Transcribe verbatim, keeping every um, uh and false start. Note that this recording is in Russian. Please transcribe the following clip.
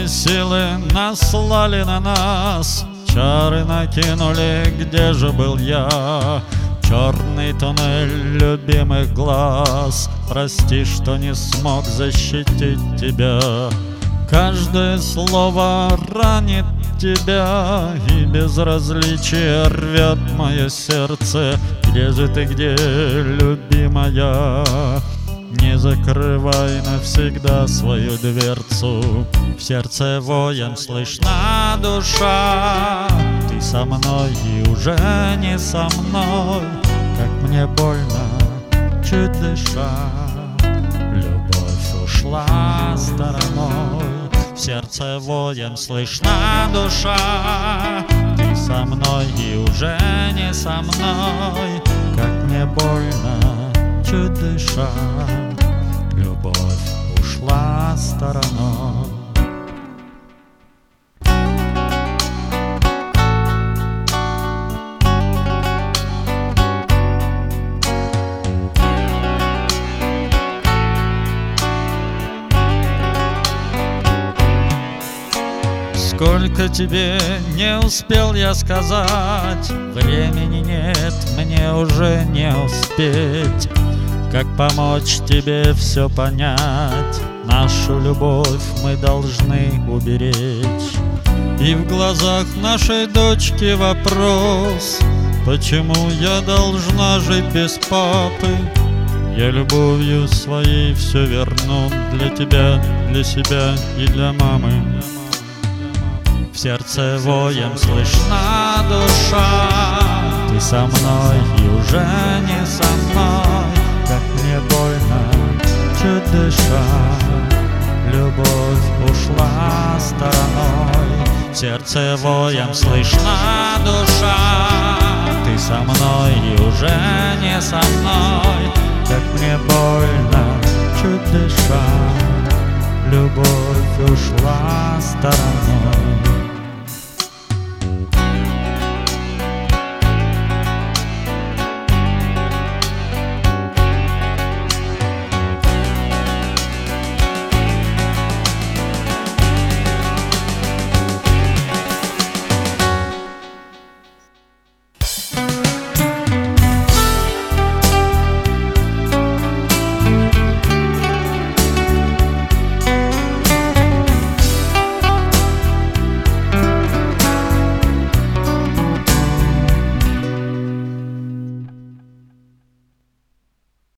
Темные силы наслали на нас, чары накинули, где же был я? Черный туннель любимых глаз, прости, что не смог защитить тебя. Каждое слово ранит тебя, и безразличие рвет мое сердце. Где же ты, где, любимая? Не закрывай навсегда свою дверцу. В сердце воем слышна душа. Ты со мной и уже не со мной. Как мне больно, чуть дыша. Любовь ушла стороной. В сердце воем слышна душа. Ты со мной и уже не со мной. Как мне больно, чуть дыша. Любовь ушла стороной. Сколько тебе не успел я сказать, времени нет, мне уже не успеть. Как помочь тебе все понять? Нашу любовь мы должны уберечь. И в глазах нашей дочки вопрос: почему я должна жить без папы? Я любовью своей все верну для тебя, для себя и для мамы. В сердце воем слышна душа. Ты со мной и уже не со мной. Как мне больно, чуть дыша. Любовь ушла стороной. В сердце воем слышна душа. Ты со мной и уже не со мной. Как мне больно, чуть дыша. Любовь ушла стороной.